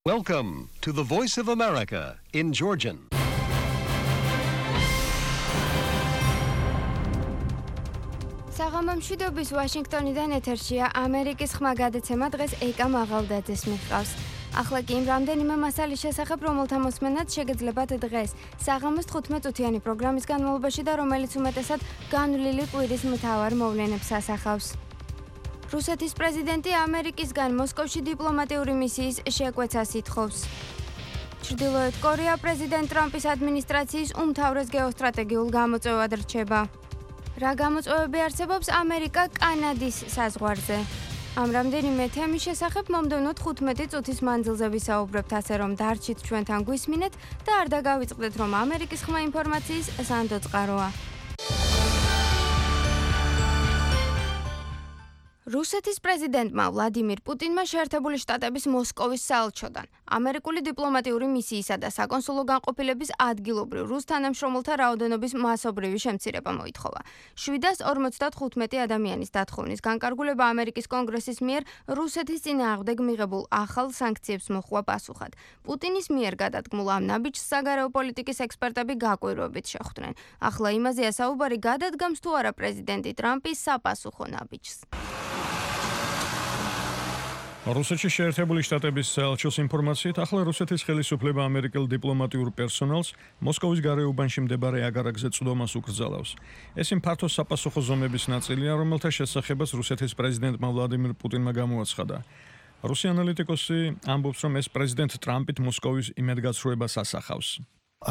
Welcome to the Voice of America in Georgian. საღამომშვიდობის ვაშინგტონიდან ეთერშია ამერიკის ხმა გადაცემა დღეს ეკა მაღალდაძეს მიჰყავს. ახლა კი იმ რამდენიმე მასალის შესახებ, რომელთა მოსმენაც შეგეძლებათ დღეს საღამოს 15 წუთიანი პროგრამის განმავლობაში და რომელიც უმეტესად განვლილი კვირის მთავარ მოვლენებს ასახავს. რუსეთის პრეზიდენტი ამერიკისგან მოსკოვში დიპლომატიური მისიის შეკვეცას ითხოვს. ჩრდილოეთ კორეა პრეზიდენტ ტრამპის ადმინისტრაციის უმთავრეს გეოსტრატეგიულ გამოწვევად რჩება. რა გამოწვევები არსებობს ამერიკა კანადის საზღვარზე? ამ რამდენიმე თემის შესახებ მომდევნო 15 წუთის მანძილზე ვისაუბრებთ, ასე რომ დარჩით ჩვენთან გვისმინეთ და არ დაგავიწყდეთ, რომ ამერიკის ხმა ინფორმაციის სანდო წყაროა. რუსეთის პრეზიდენტმა ვლადიმირ პუტინმა შეერთებული შტატების მოსკოვის საელჩოდან ამერიკული დიპლომატიური მისიისა და საკონსულო განყოფილების ადგილობრივ რუს თანამშრომელთა რაოდენობის მასობრივი შემცირება მოითხოვა. 755 ადამიანის დათხოვნის განკარგულება ამერიკის კონგრესის მიერ რუსეთის წინააღმდეგ მიღებულ ახალ სანქციებს მოჰყვა პასუხად. პუტინის მიერ გადადგმულ ამ ნაბიჯს საგარეო პოლიტიკის ექსპერტები გაკვირვებით შეხვდნენ. ახლა იმაზეა საუბარი, გადადგამს თუ არა პრეზიდენტი ტრამპი საპასუხო ნაბიჯს. რუსეთში შეერთებული შტატების საელჩოს ინფორმაციით, ახლა რუსეთის ხელისუფლება ამერიკელ დიპლომატიურ პერსონალს მოსკოვის გარეუბანში მდებარე აგარაკზე წვდომას უკრძალავს. ეს ფართო საპასუხო ზომების ნაწილია, რომელთა შესახებაც რუსეთის პრეზიდენტმა ვლადიმირ პუტინმა გამოაცხადა. რუსი ანალიტიკოსი ამბობს, რომ ეს პრეზიდენტ ტრამპით მოსკოვის იმედგაცრუებას ასახავს.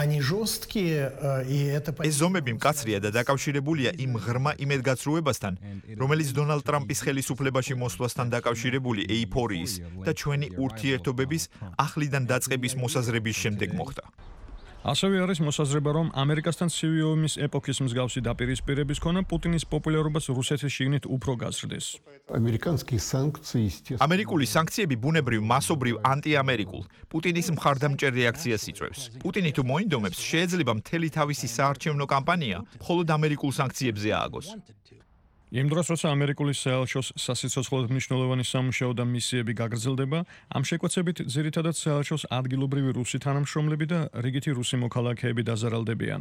ეს ზომები მკაცრია და დაკავშირებულია იმ ღრმა იმედგაცრუებასთან, რომელიც დონალდ ტრამპის ხელისუფლებაში მოსვლასთან დაკავშირებული ეიფორიის და ჩვენი ურთიერთობების ახლიდან დაწყების მოსაზრების შემდეგ მოხდა. ასევე არის მოსაზრება, რომ ამერიკასთან ცივი ომის ეპოქის მსგავსი დაპირისპირების ქონა პუტინის პოპულარობას რუსეთის შიგნით უფრო გაზრდეს. ამერიკული სანქციები ბუნებრივ მასობრივ ანტიამერიკულ პუტინის მხარდამჭერ რეაქციას იწვევს. პუტინი თუ მოინდომებს, შეიძლება მთელი თავისი საარჩევნო კამპანია მხოლოდ ამერიკულ სანქციებზე ააგოს. იმ დროს, როცა ამერიკული საელჩოს სასიცოცხლოდ მნიშვნელოვანი სამუშაო და მისიები გაგრძელდება, ამ შეკვეცებით ძირითადად საელჩოს ადგილობრივი რუსი თანამშრომლები და რიგითი რუსი მოქალაქეები დაზარალდებიან.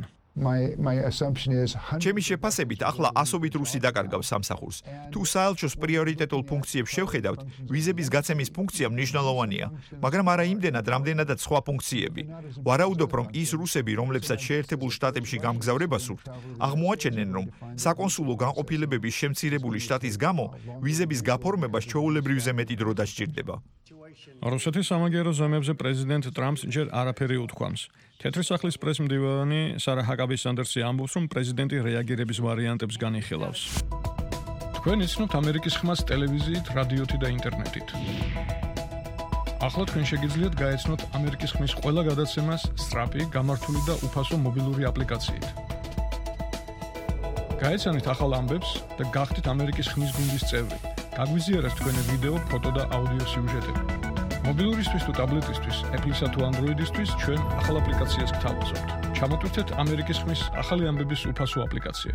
ჩემი შეფასებით, ახლა ასობით რუსი დაკარგავს სამსახურს. თუ საელჩოს პრიორიტეტულ ფუნქციებს შევხედავთ, ვიზების გაცემის ფუნქცია მნიშვნელოვანია, მაგრამ არა იმდენად, რამდენადაც სხვა ფუნქციები. ვარაუდობ, რომ ის რუსები, რომლებსაც შეერთებულ შტატებში გამგზავრება სურთ, აღმოაჩენენ, რომ საკონსულო განყოფილებების შემცირებული შტატის გამო ვიზების გაფორმებას ჩვეულებრივზე მეტი დრო დასჭირდება. რუსეთის სამაგიერო ზომებზე პრეზიდენტ ტრამპს ჯერ არაფერი უთქვამს. თეთრი სახლის პრესმდივანი სარა ჰაკაბი სანდერსი ამბობს, რომ პრეზიდენტი რეაგირების ვარიანტებს განიხილავს. თქვენ იცნობთ ამერიკის ხმას ტელევიზიით, რადიოთი და ინტერნეტით. ახლა თქვენ შეგიძლიათ გაეცნოთ ამერიკის ხმის ყველა გადაცემას სწრაფი, გამართული და უფასო მობილური აპლიკაციით. გაეცანით ახალ ამბებს და გახდით ამერიკის ხმის გუნდის წევრი. გაგვიზიარეთ თქვენი ვიდეო, ფოტო და აუდიო სიუჟეტები. მობილურისთვის თუ ტაბლეტისთვის, Apple-ისა თუ Android-ისთვის ჩვენ ახალ აპლიკაციას გთავაზობთ. ჩამოტვირთეთ ამერიკის ხმის ახალი ამბების უფასო აპლიკაცია.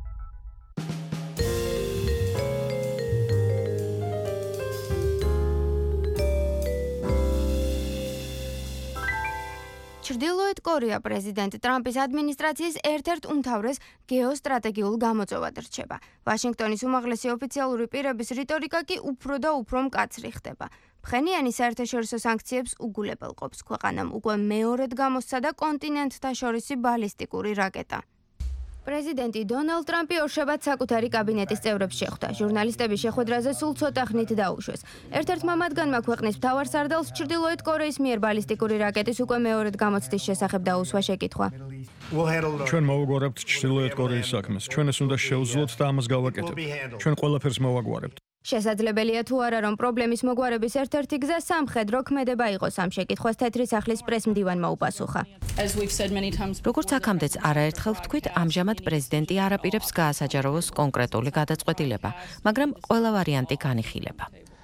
ჩრდილოეთ კორეა პრეზიდენტ ტრამპის ადმინისტრაციის ერთ-ერთ უმთავრეს გეოსტრატეგიულ გამოწვევად რჩება. ვაშინგტონის უმაღლესი ოფიციალური პირების რიტორიკა კი უფრო და უფრო მკაცრი ხდება. ფხენიანი საერთაშორისო სანქციებს უგულებელყოფს. ქვეყანამ უკვე მეორედ გამოსცა და კონტინენტთა შორისი ბალისტიკური რაკეტა. პრეზიდენტი დონალდ ტრამპი ორშაბათს საკუთარი კაბინეტის წევრებს შეხვდა. ჟურნალისტების შეხვედრაზე სულ ცოტა ხნით დაუშვეს. ერთ-ერთმა მათგანმა ქვეყნის მთავარ სარდალს ჩრდილოეთ კორეის მიერ ბალისტიკური რაკეტის უკვე მეორედ გამოცდის შესახებ დაუსვა შეკითხვა. ჩვენ მოვაგვარებთ ჩრდილოეთ კორეის საქმეს. ჩვენ ეს უნდა შევძლოთ და ამას გავაკეთებთ. ჩვენ ყველაფერს მოვაგვარებთ. შესაძლებელია თუ არა, რომ პრობლემის მოგვარების ერთ-ერთი გზა სამხედრო ქმედება იყოს. ამ შეკითხვას თეთრი სახლის პრესმდივანმა უპასუხა. როგორც აქამდეც არაერთხელ ვთქვით, ამჟამად პრეზიდენტი არ აპირებს გაასაჯაროვოს კონკრეტული გადაწყვეტილება, მაგრამ ყველა ვარიანტი განიხილება.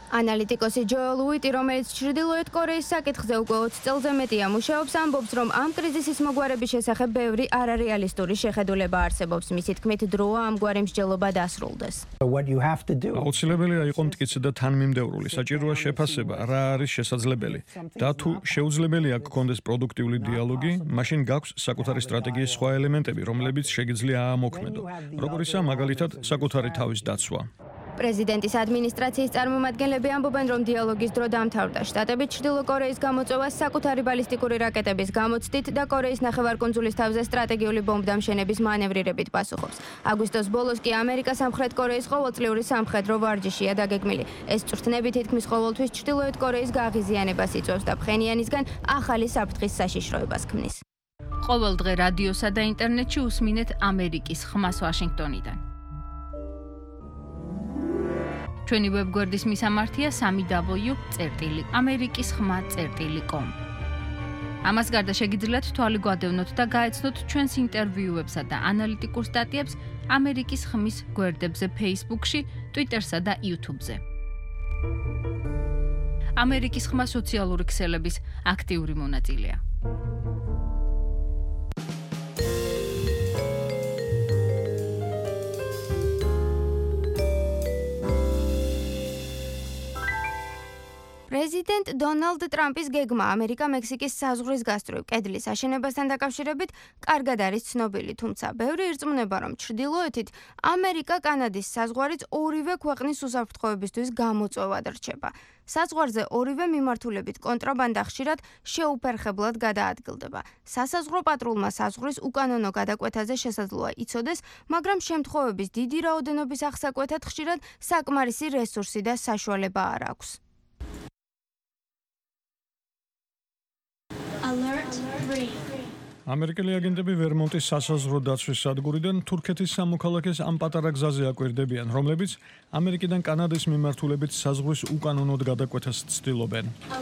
ანალიტიკოსი ჯოელ უიტი, რომელიც ჩრდილოეთ კორეის საკითხზე უკვე 20 წელზე მეტია მუშაობს, ამბობს, რომ ამ კრიზისის მოგვარების შესახებ ბევრი არარეალისტური შეხედულება არსებობს. მისი თქმით, დროა ამგვარი მსჯელობა დასრულდეს. აუცილებელია იყო მტკიცე და თანმიმდევრული, საჭიროა შეფასება, რა არის შესაძლებელი და თუ შეუძლებელია გქონდეს პროდუქტიული დიალოგი, მაშინ გაქვს საკუთარი სტრატეგიის სხვა ელემენტები, რომლებიც შეგიძლია აამოქმედო, როგორიცაა მაგალითად საკუთარი თავის დაცვა. პრეზიდენტის ადმინისტრაციის წარმომადგენლები ამბობენ, რომ დიალოგის დრო დამთავრდა. შტატები ჩრდილო კორეის გამოწვევას საკუთარი ბალისტიკური რაკეტების გამოცდით და კორეის ნახევარკუნძულის თავზე სტრატეგიული ბომბდამშენების მანევრირებით პასუხობს. აგვისტოს ბოლოს კი ამერიკა სამხრეთ კორეის ყოველწლიური სამხედრო ვარჯიშია დაგეგმილი. ეს წვრთნები თითქმის ყოველთვის ჩრდილოეთ კორეის გაღიზიანებას იწვევს და ფხენიანისგან ახალი საფრთხის საშიშროებას ქმნის. ყოველ დღე რადიოსა და ინტერნეტში უსმინეთ ამერიკის ხმას ვაშინგტონიდან. ჩვენი ვებგვერდის მისამართია www.amerikiskhma.com. ამას გარდა შეგიძლიათ თვალი გვადევნოთ და გაეცნოთ ჩვენს ინტერვიუებსა და ანალიტიკურ სტატიებს ამერიკის ხმის გვერდებზე Facebook-ში, Twitter-სა და YouTube-ზე. ამერიკის ხმა სოციალური ქსელების აქტიური მონაწილეა. პრეზიდენტ დონალდ ტრამპის გეგმა ამერიკა-მექსიკის საზღვრის გასწვრივ კედლის აშენებასთან დაკავშირებით კარგად არის ცნობილი, თუმცა ბევრი ირწმუნება, რომ ჩრდილოეთით ამერიკა-კანადის საზღვარიც ორივე ქვეყნის უსაფრთხოებისთვის გამოწვევად რჩება. საზღვარზე ორივე მიმართულებით კონტრაბანდა ხშირად შეუფერხებლად გადაადგილდება. სასაზღვრო პატრულმა საზღვრის უკანონო გადაკვეთაზე შესაძლოა იცოდეს, მაგრამ შემთხვევების დიდი რაოდენობის აღსაკვეთად ხშირად საკმარისი რესურსი და საშუალება არ აქვს. ამერიკელი აგენტები ვერმონტის სასაზღვრო დაცვის სადგურიდან თურქეთის სამოქალაქეს ამ პატარა გზაზე აკვირდებიან, რომლებიც ამერიკიდან კანადის მიმართულებით საზღვრის უკანონოდ გადაკვეთას ცდილობენ.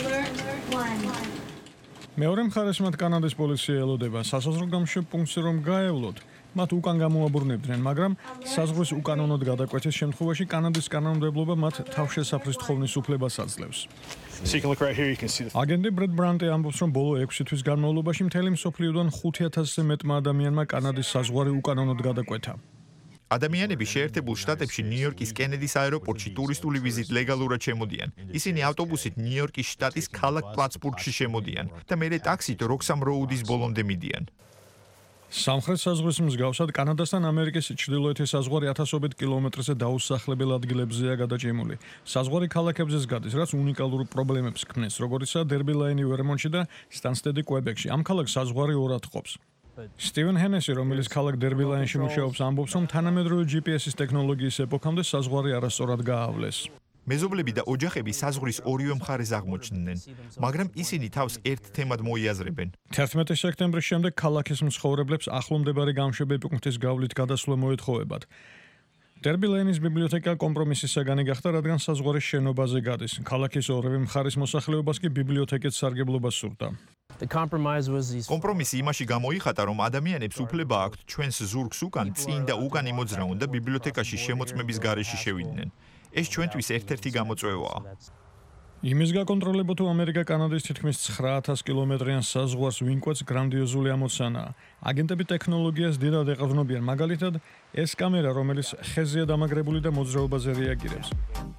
მეორე მხარეს მათ კანადის პოლიცია ელოდება სასაზღვრო გამშვებ პუნქტზე რომ გაევლოთ. მათ უკან გამოაბრუნებდნენ, მაგრამ საზღვრის უკანონოდ გადაკვეთის შემთხვევაში კანადის კანონმდებლობა მათ თავშესაფრის თხოვნის უფლებას აძლევს. აგენტი ბრედ ბრანტი ამბობს, რომ ბოლო 6 თვის განმავლობაში მთელი მსოფლიოდან 5000-ზე მეტმა ადამიანმა კანადის საზღვარი უკანონოდ გადაკვეთა. ადამიანები შეერთებულ შტატებში ნიუ-იორკის კენედის აეროპორტში ტურისტული ვიზით ლეგალურად შემოდიან. ისინი ავტობუსით ნიუ-იორკის შტატის ქალაქ პლაცბურგში შემოდიან და მერე ტაქსით როქსამ როუდის ბოლომდე მიდიან. სამხრეთ საზღვრის მსგავსად კანადასთან ამერიკის ჩრდილოეთის საზღვარი 1000 კილომეტრზე დაუსახლებელ ადგილებზეა გადაჭიმული. საზღვარი ქალაქებზეც გადის, რაც უნიკალურ პრობლემებს ქმნის, როგორიცაა დერბი ლაინი ვერმონტში და სტანსტედი კვებეკში. ამ ქალაქს საზღვარი ორად ჰყოფს. სტივენ ჰენესი, რომელიც ქალაქ დერბი ლაინში მუშაობს, ამბობს, რომ თანამედროვე GPS-ის ტექნოლოგიის ეპოქამდე საზღვარი არასწორად გაავლეს. მეზობლები და ოჯახები საზღვრის ორივე მხარეს აღმოჩნდნენ, მაგრამ ისინი თავს ერთ თემად მოიაზრებენ. 11 სექტემბრის შემდეგ ქალაქის მცხოვრებლებს ახლომდებარე გამშვები პუნქტის გავლით გადასვლა მოეთხოვებათ. დერბი ლეინის ბიბლიოთეკა კომპრომისის საგანი გახდა, რადგან საზღვარის შენობაზე გადის. ქალაქის ორივე მხარის მოსახლეობას კი ბიბლიოთეკით სარგებლობა სურდა. კომპრომისი იმაში გამოიხატა, რომ ადამიანებს უფლება აქვთ ჩვენს ზურგს უკან წინ და უკან იმოძრაონ და ბიბლიოთეკაში შემოწმების გარეშე შევიდნენ. ეს ჩვენთვის ერთ-ერთი გამოწვევაა. იმის გაკონტროლებო თუ ამერიკა კანადის თითქმის 9000 კილომეტრიან საზღვარს ვინკვეთს გრანდიოზული ამოცანაა. აგენტები ტექნოლოგიას დიდად ეყრდნობიან, მაგალითად, ეს კამერა, რომელიც ხეზია დამაგრებული და მოძრაობაზე რეაგირებს.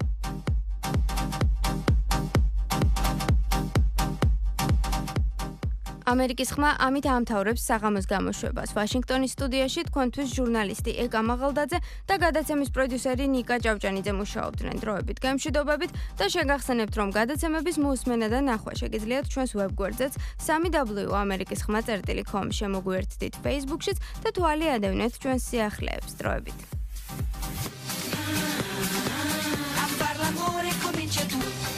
ამერიკის ხმა ამით ამთავრებს საღამოს გამოშვებას. ვაშინგტონის სტუდიაში თქვენთვის ჟურნალისტი ეკა მაღალდაძე და გადაცემის პროდიუსერი ნიკა ჭავჭანიძე მუშაობდნენ. დროებით გემშვიდობებით და შეგახსენებთ, რომ გადაცემების მოусმენა და ნახვა შეგიძლიათ ჩვენს ვებგვერდზეც www.amerikiskhma.com შემოგვიერთდით Facebook-შიც და თვალი ადევნეთ ჩვენს სიახლეებს. დროებით.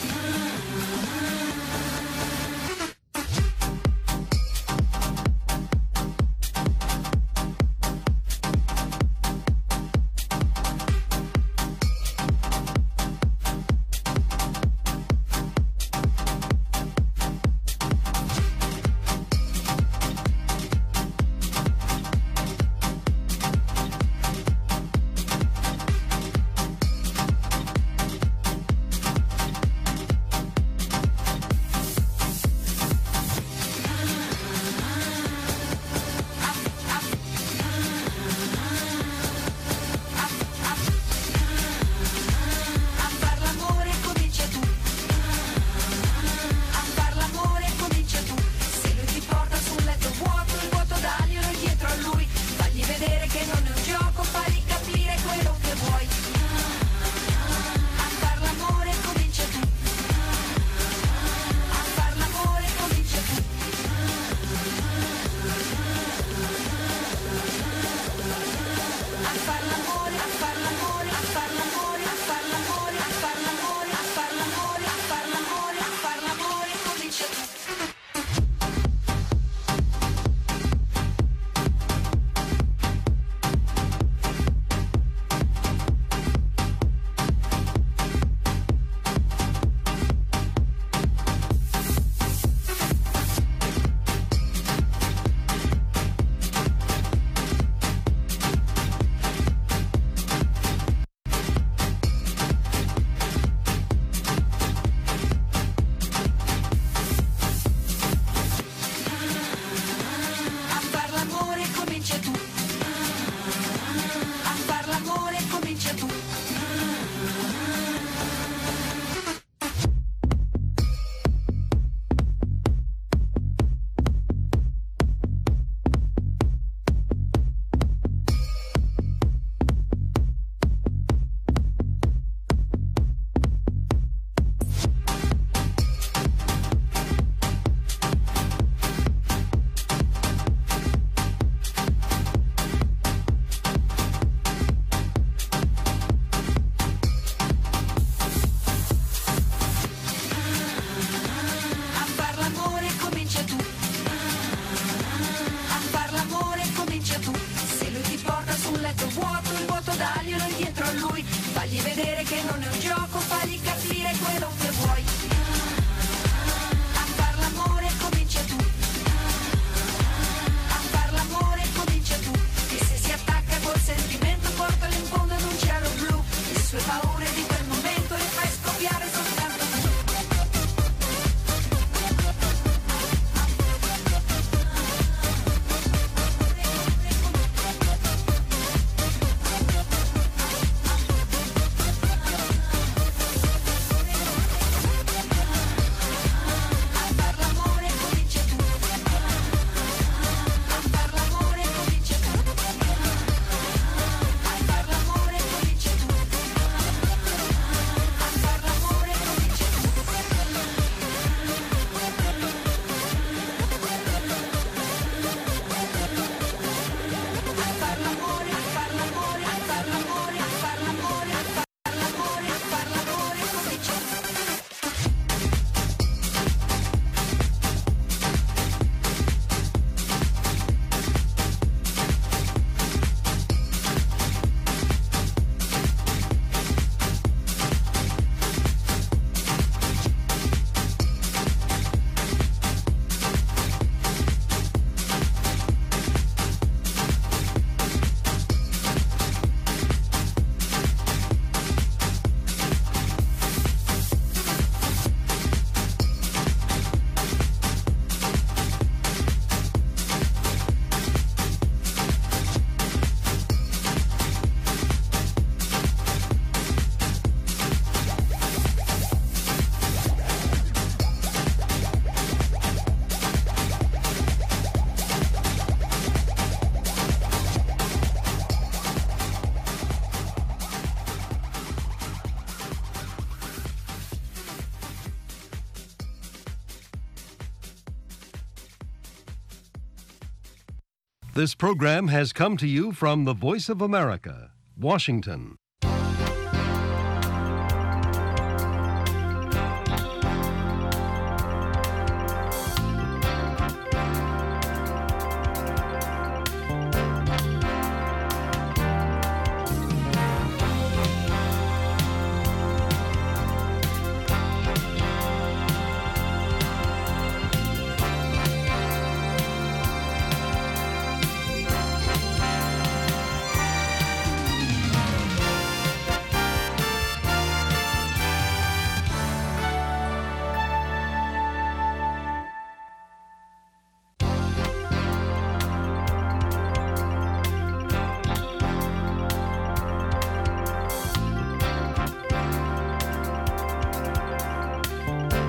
This program has come to you from the Voice of America, Washington.